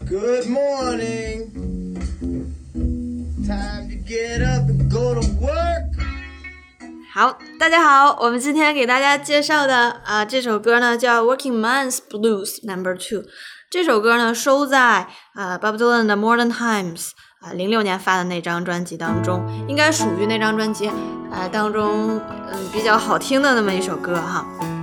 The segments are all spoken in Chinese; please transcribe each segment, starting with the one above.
Good morning. Time to get up and go to work. 好，大家好，我们今天给大家介绍的这首歌呢叫 Working Man's Blues No. 2。这首歌呢收在Bob Dylan 的 Modern Times 06年发的那张专辑当中，应该属于那张专辑当中比较好听的那么一首歌哈。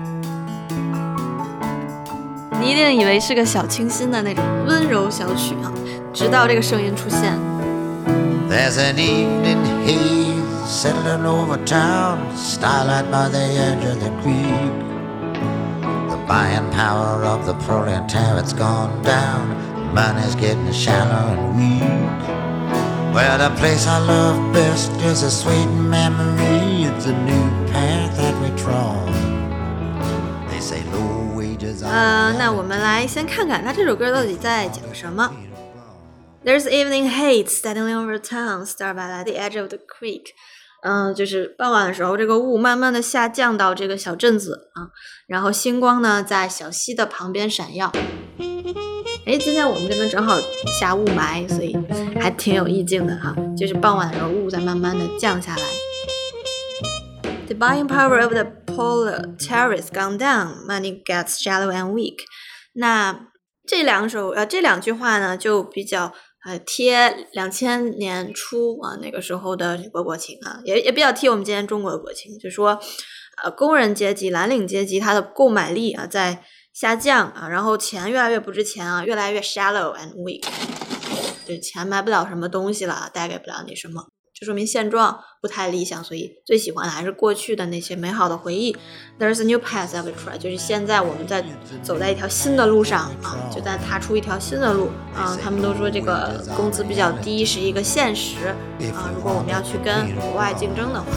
你一定以为是个小清新的那种温柔小曲啊，直到这个声音出现。 There's an evening haze settling over town, starlight by the edge of the creek. The buying power of the proletariat's gone down, money's getting shallow and weak. Well, the place I love best is a sweet memory. It's a new path that we trod. They say low wages are 那我们来先看看他这首歌到底在讲什么。There's evening haze settling over town, starlight by the edge of the creek. 就是傍晚的时候，这个雾慢慢的下降到这个小镇子啊，然后星光呢在小溪的旁边闪耀。今天我们这边正好下雾霾，所以还挺有意境的哈。就是傍晚的时候，雾在慢慢的降下来。The buying power of the proletariat's gone down, money gets shallow and weak. 那这两句话呢，就比较贴2000年初那个时候的举国国情啊，也比较贴我们今天中国的国情，就说工人阶级、蓝领阶级，他的购买力在下降然后钱越来越不值钱越来越 shallow and weak， 就钱买不了什么东西了，带给不了你什么，就说明现状不太理想，所以最喜欢的还是过去的那些美好的回忆。There's a new path that we try， 就是现在我们在走在一条新的路上就在踏出一条新的路他们都说这个工资比较低是一个现实如果我们要去跟国外竞争的话。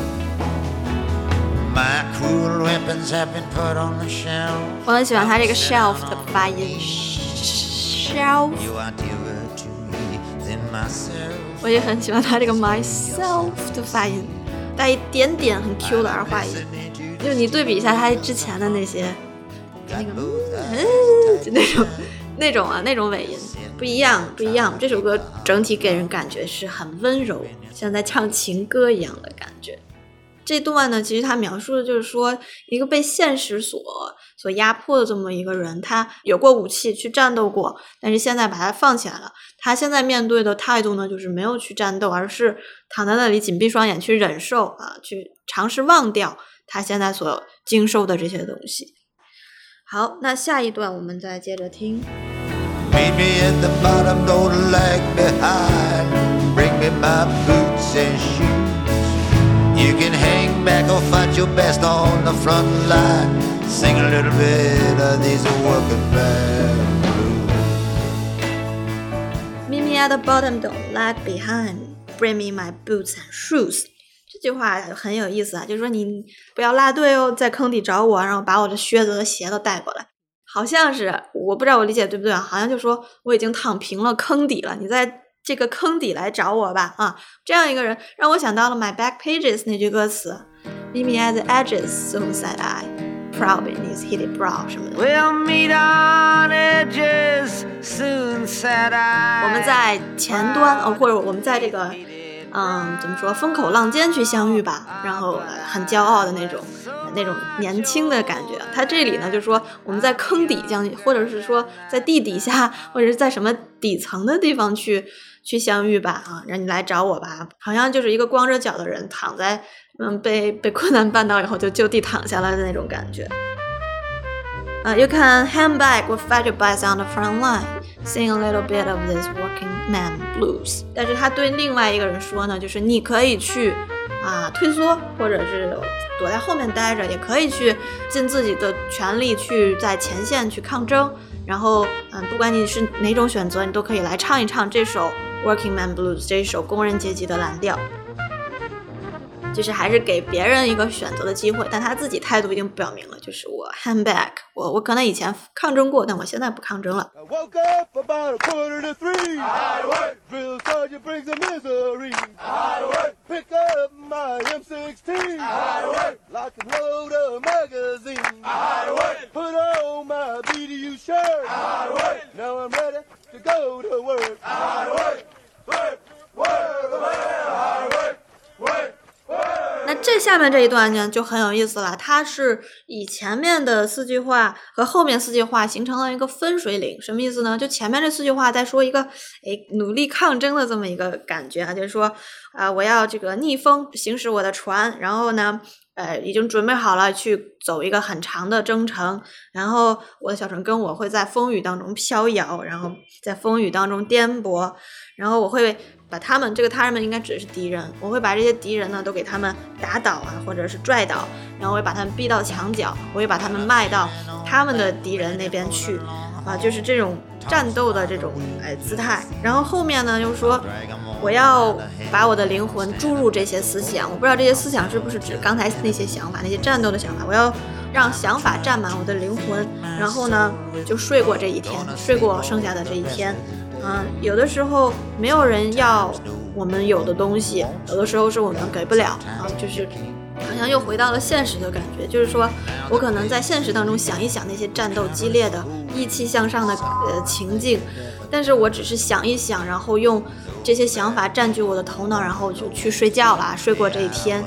My cruel weapons have been put on the shelf. 我很喜欢他这个 shelf 的发音 shelf， You are dearer to me than myself. 我也很喜欢他这个 myself 的发音，带一点点很 Q 的儿化音，就你对比一下他之前的那些那个就那种尾音不一样。这首歌整体给人感觉是很温柔，像在唱情歌一样的感觉。这段呢，其实他描述的就是说一个被现实所压迫的这么一个人，他有过武器去战斗过，但是现在把它放起来了。他现在面对的态度呢，就是没有去战斗，而是躺在那里紧闭双眼去忍受去尝试忘掉他现在所经受的这些东西。好，那下一段我们再接着听。 Meet me at the bottom, don't lag behind. Bring me my boots and shoes.You can hang back or fight your best on the front line. Sing a little bit of these working man blues. Meet me at the bottom, don't lag behind. Bring me my boots and shoes. 这句话很有意思就是说你不要落队在坑底找我，然后把我的靴子和鞋都带过来。好像是，我不知道我理解对不对好像就说我已经躺平了坑底了，你在这个坑底来找我吧这样一个人让我想到了 My Back Pages 那句歌词 Meet me at the edges, soon said I, proud beneath heated brow 什么的。 We'll meet on edges, soon said I. 我们在前端或者我们在这个怎么说风口浪尖去相遇吧，然后很骄傲的那种年轻的感觉。他这里呢就说我们在坑底相遇，或者是说在地底下，或者是在什么底层的地方去相遇吧让你来找我吧，好像就是一个光着脚的人躺在被困难绊倒以后就地躺下来的那种感觉。You can hang back or fight your best on the front line, sing a little bit of this working man blues. 但是他对另外一个人说呢，就是你可以去退缩，或者是躲在后面待着，也可以去尽自己的全力去在前线去抗争。然后不管你是哪种选择，你都可以来唱一唱这首 Working Man Blues， 这一首工人阶级的蓝调。 就是还是给别人一个选择的机会，但他自己态度已经表明了，就是我 hand back， 我可能以前抗争过，但我现在不抗争了。 I woke up about 2:45. I work. Drill sergeant brings a misery. I work. Pick up my M16. I work. Lock and load a magazine. I work. Put on my BDU shirt. I work. Now I'm ready to go to work. I work. Work. Work. I work. Work. 那这下面这一段呢就很有意思了，它是以前面的4句话和后面4句话形成了一个分水岭。什么意思呢？就前面这4句话在说一个努力抗争的这么一个感觉啊，就是说我要这个逆风行驶我的船，然后呢已经准备好了去走一个很长的征程，然后我的小船跟我会在风雨当中飘摇，然后在风雨当中颠簸，然后我会把他们，这个他人们应该指的是敌人，我会把这些敌人呢都给他们打倒啊，或者是拽倒，然后我会把他们逼到墙角，我会把他们卖到他们的敌人那边去啊，就是这种战斗的这种姿态。然后后面呢又说我要把我的灵魂注入这些思想，我不知道这些思想是不是指刚才那些想法，那些战斗的想法，我要让想法占满我的灵魂，然后呢就睡过这一天，睡过剩下的这一天。有的时候没有人要我们有的东西，有的时候是我们给不了就是好像又回到了现实的感觉，就是说我可能在现实当中想一想那些战斗激烈的意气向上的情境，但是我只是想一想，然后用这些想法占据我的头脑，然后就去睡觉了，睡过这一天。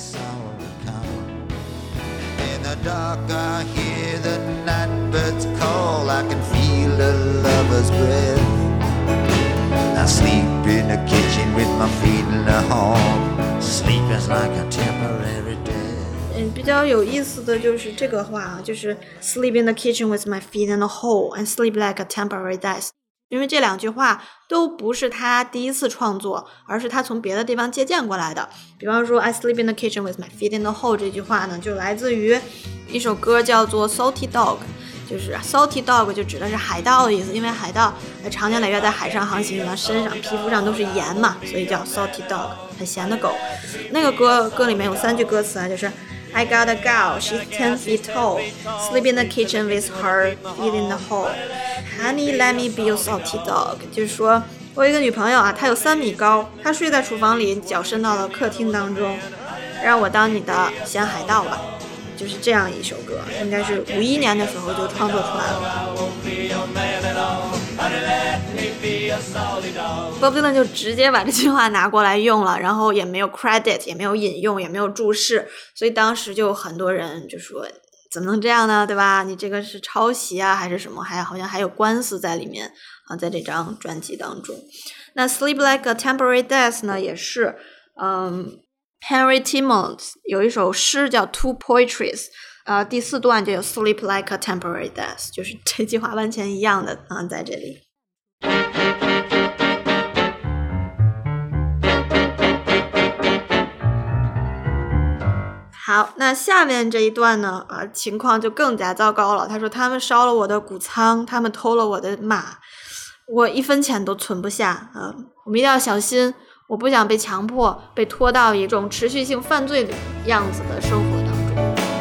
I sleep in the kitchen with my feet in the hall. Sleep is like a temporary death. 比较有意思的就是这个话就是 sleep in the kitchen with my feet in the hole and sleep like a temporary death。因为这2句话都不是他第一次创作，而是他从别的地方借鉴过来的。比方说 I sleep in the kitchen with my feet in the hole 这句话呢，就来自于一首歌叫做 Salty Dog，就是 salty dog 就指的是海盗的意思，因为海盗长年累月在海上航行，身上皮肤上都是盐嘛，所以叫 salty dog， 很咸的狗。那个歌里面有3句歌词啊，就是 I got a gal, she's 10 feet tall, sleep in the kitchen with her feet in the hole. Honey, let me be your salty dog. 就是说我有一个女朋友啊，她有3米高，她睡在厨房里，脚伸到了客厅当中，让我当你的咸海盗吧。就是这样一首歌，应该是51年的时候就创作出来了。Bob Dylan 就直接把这句话拿过来用了，然后也没有 credit， 也没有引用，也没有注释，所以当时就很多人就说怎么能这样呢，对吧？你这个是抄袭啊还是什么，好像还有官司在里面啊，在这张专辑当中。那 Sleep Like a Temporary Death 呢也是Henry Timmons 有一首诗叫 Two Poetries， 第4段就有 Sleep Like a Temporary Death， 就是这句话完全一样的在这里。好，那下面这一段呢情况就更加糟糕了。他说他们烧了我的谷仓，他们偷了我的马，我1分钱都存不下我们一定要小心，我不想被强迫被拖到一种持续性犯罪的样子的生活当中。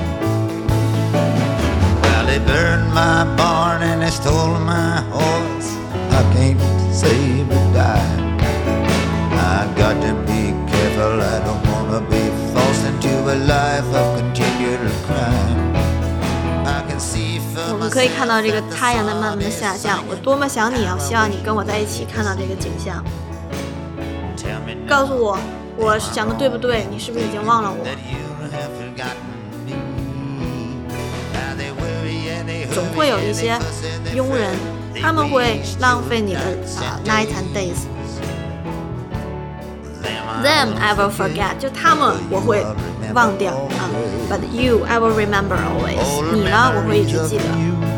Well, they burned my barn and they stole my horse. I can't save a dime. I got to be careful, I don't want to be forced into a life of continual crime. I can see for 我们可以看到这个太阳在慢慢的下降，我多么想你啊，希望你跟我在一起看到这个景象。告诉我，我想的对不对？你是不是已经忘了我？总会有一些庸人，他们会浪费你的night and days。Them I will forget， 就他们我会忘掉But you I will remember always。你呢，我会一直记得。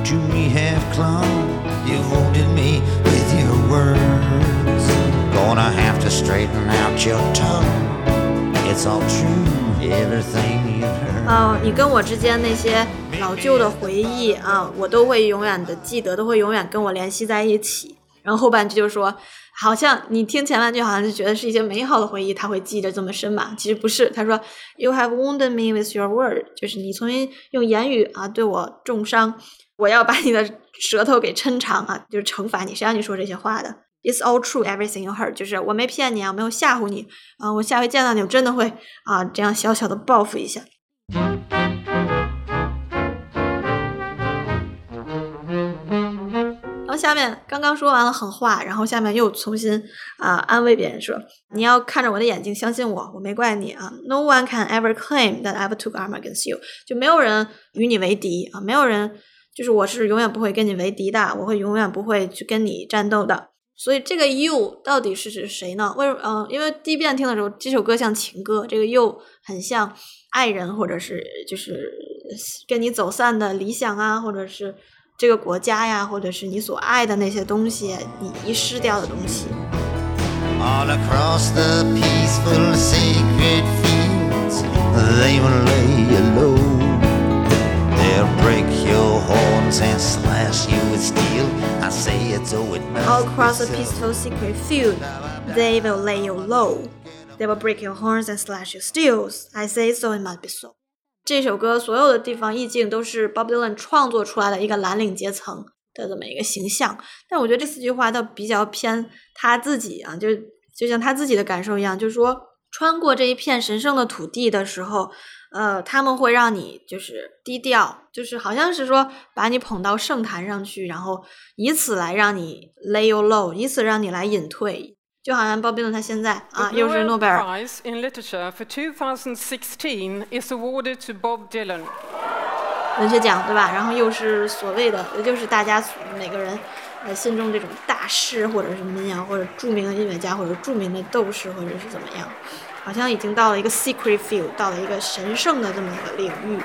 Gonna have to straighten out your tongue. It's all true, everything you've heard. 你跟我之间那些老旧的回忆我都会永远的记得，都会永远跟我联系在一起。 然后后半句就说，好像你听前半句好像就觉得是一些美好的回忆，他会记得这么深嘛？其实不是，他说 You have wounded me with your word， 就是你重新用言语啊对我重伤，我要把你的舌头给抻长啊，就是惩罚你，谁让你说这些话的。It's all true, everything you heard， 就是我没骗你啊，我没有吓唬你啊，我下回见到你我真的会啊这样小小的报复一下。然后下面刚刚说完了狠话，然后下面又重新安慰别人说，你要看着我的眼睛相信我，我没怪你啊。No one can ever claim that I ever took arm against you， 就没有人与你为敌啊，没有人就是我是永远不会跟你为敌的，我会永远不会去跟你战斗的。所以这个 you 到底是指谁呢？因为第一遍听的时候这首歌像情歌，这个 you 很像爱人，或者是就是跟你走散的理想啊，或者是这个国家呀，或者是你所爱的那些东西，你遗失掉的东西。 All across the peaceful sacred fields they will lay you low. They'll break your horns and slash you with steel. I say it so it must All across be the so. peaceful secret field they will lay you low. They will break your horns and slash your steels. I say so it must be so. 这首歌所有的地方意境都是 Bob Dylan 创作出来的一个蓝领阶层的这么一个形象，但我觉得这4句话倒比较偏他自己啊，就像他自己的感受一样，就是说穿过这一片神圣的土地的时候，他们会让你就是低调，就是好像是说把你捧到圣坛上去，然后以此来让你 lay you low， 以此让你来隐退。就好像 Bob Dylan 他现在啊，又是诺贝尔 Prize in Literature for 2016 is awarded to Bob Dylan。 文学奖，对吧？然后又是所谓的，也就是大家每个人心中这种大师，或者是民谣，或者著名的音乐家，或者著名的斗士，或者是怎么样，好像已经到了一个 secret field， 到了一个神圣的这么一个领域。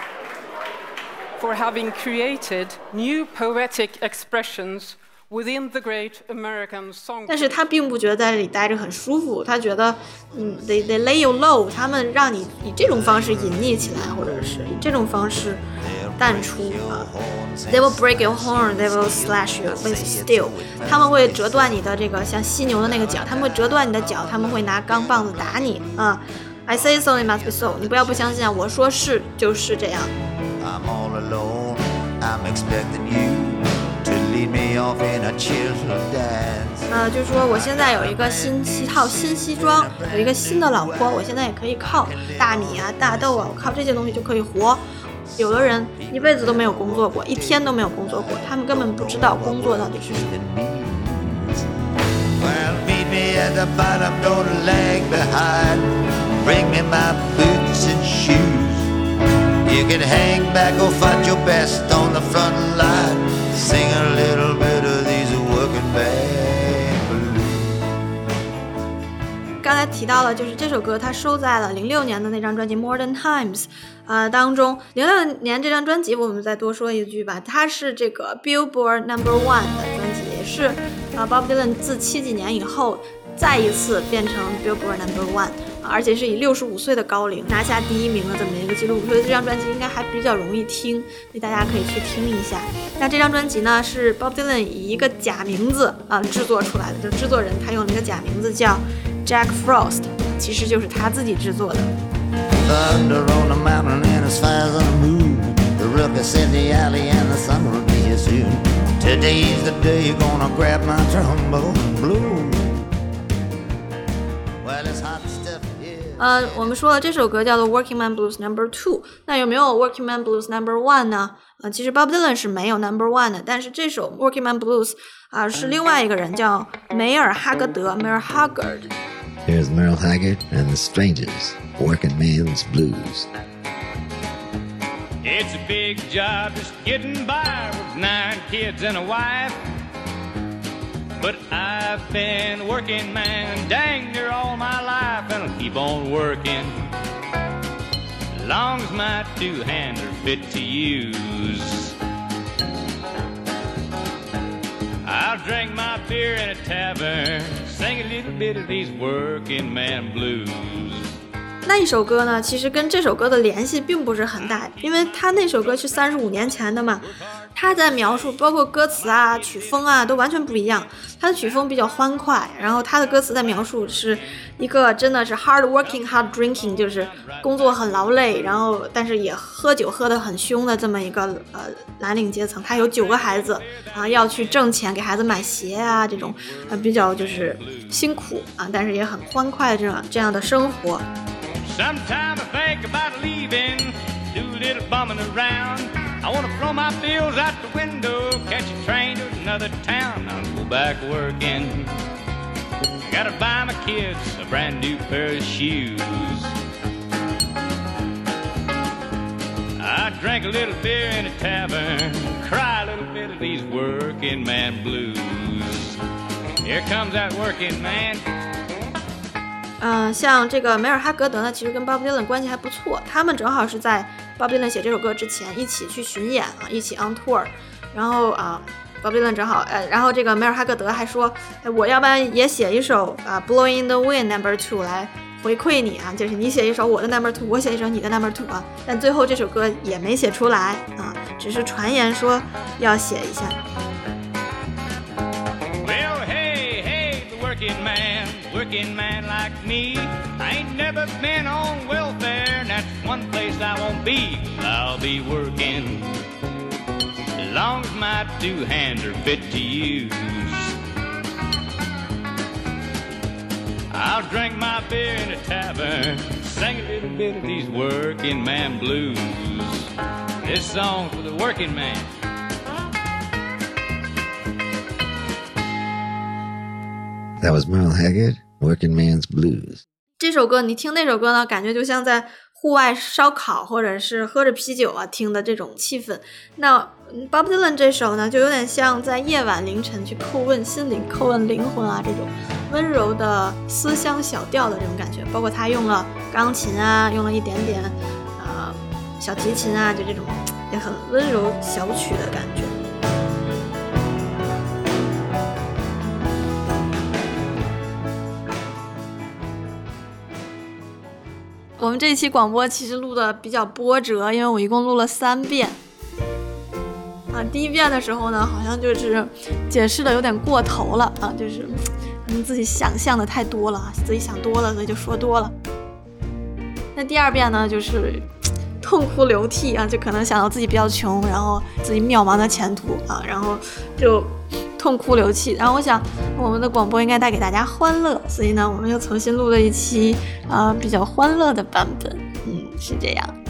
For having created new poetic expressions within the great American song。 但是他并不觉得在这里待着很舒服，他觉得they lay you low， 他们让你以这种方式隐匿起来，或者是以这种方式淡出啊。They will break your horn, they will slash you with steel。 他们会折断你的这个像犀牛的那个角，他们会折断你的脚，他们会拿钢棒子打你啊。I say so, it must be so。 你不要不相信啊，我说是就是这样。 I'm all alone. I'm expecting you to lead me off in a cheerful dance. 就是说我现在有一个套新西装，有一个新的老婆，我现在也可以靠大米啊、大豆啊，我靠这些东西就可以活。有的人一辈子都没有工作过，一天都没有工作过，他们根本不知道工作到底是什么。 Well, meet me at the bottom, don't lag behind. Bring me my boots and shoes. You can hang back or fight your best on the front line. Sing a little bit of these working man blues. 刚才提到了，就是这首歌它收在了06年的那张专辑 Modern Times 当中。06年这张专辑我们再多说一句吧，它是这个 Billboard No.1 的专辑，也是Bob Dylan 自70几年以后再一次变成 Billboard No.1，而且是以65岁的高龄拿下第1名的这么一个记录，所以这张专辑应该还比较容易听，所以大家可以去听一下。那这张专辑呢是 Bob Dylan 以一个假名字制作出来的，就制作人他用了一个假名字叫 Jack Frost， 其实就是他自己制作的。 Thunder on the mountain and as fires on the moon. The ruckus in the alley and the sun will be here soon. Today's the day you're gonna grab my trombone blue. Well, it's hot stuff here. 我们说了这首歌叫做 Working Man Blues No.2， 那有没有 Working Man Blues No.1 呢？其实 Bob Dylan 是没有 No.1 的，但是这首 Working Man Blues 是另外一个人叫梅尔哈格德 Merle Haggard。Here's Merle Haggard and the Strangers, Working Man's Blues. It's a big job just getting by with 9 kids and a wife. But I've been working, man, dang near all my life, and I'll keep on working long as my 2 hands are fit to use. I'll drink my beer in a tavern, sing a little bit of these working man blues. 那一首歌呢，其实跟这首歌的联系并不是很大，因为他那首歌是35年前的嘛。 他在描述包括歌词啊曲风啊都完全不一样，他的曲风比较欢快，然后他的歌词在描述是一个真的是 hard working hard drinking， 就是工作很劳累，然后但是也喝酒喝得很凶的这么一个蓝领阶层。他有9个孩子啊，要去挣钱给孩子买鞋啊，这种比较就是辛苦啊，但是也很欢快这样的生活。 Sometime I think about leaving, do a little bumming around. I want to throw my bills out the window, catch a train to another town. I'll go back working. Gotta buy my kids a brand new pair of shoes. I drank a little beer in a tavern, cry a little bit of these working man blues. Here comes that working man. 像这个梅尔哈格德呢，其实跟 Bob Dylan 关系还不错，他们正好是在 Bob Dylan 写这首歌之前一起去巡演啊，一起 on tour， 然后Bob Dylan 正好然后这个梅尔哈格德还说，我要不然也写一首Blowing in the Wind No.2 来回馈你啊，就是你写一首我的 No.2， 我写一首你的 No.2 啊，但最后这首歌也没写出来啊，只是传言说要写一下。 Well, hey, the working man like me, I ain't never been on welfare, and that's one place I won't be. I'll be working as long as my 2 hands are fit to use. I'll drink my beer in a tavern, sing a little bit of these working man blues. This song's for the working man. That was Merle Haggard, Working Man's Blues. 这首歌你听那首歌呢，感觉就像在户外烧烤或者是喝着啤酒啊听的这种气氛。那Bob Dylan 这首呢，就有点像在夜晚凌晨去叩问心灵、叩问灵魂啊，这种温柔的思乡小调的这种感觉。包括他用了钢琴啊，用了一点点小提琴啊，就这种也很温柔小曲的感觉。我们这一期广播其实录的比较波折，因为我一共录了3遍第一遍的时候呢，好像就是解释的有点过头了就是自己想象的太多了，自己想多了，所以就说多了。那第2遍呢，就是痛哭流涕就可能想到自己比较穷，然后自己渺茫的前途然后就痛哭流涕。然后我想我们的广播应该带给大家欢乐，所以呢我们又重新录了一期比较欢乐的版本是这样。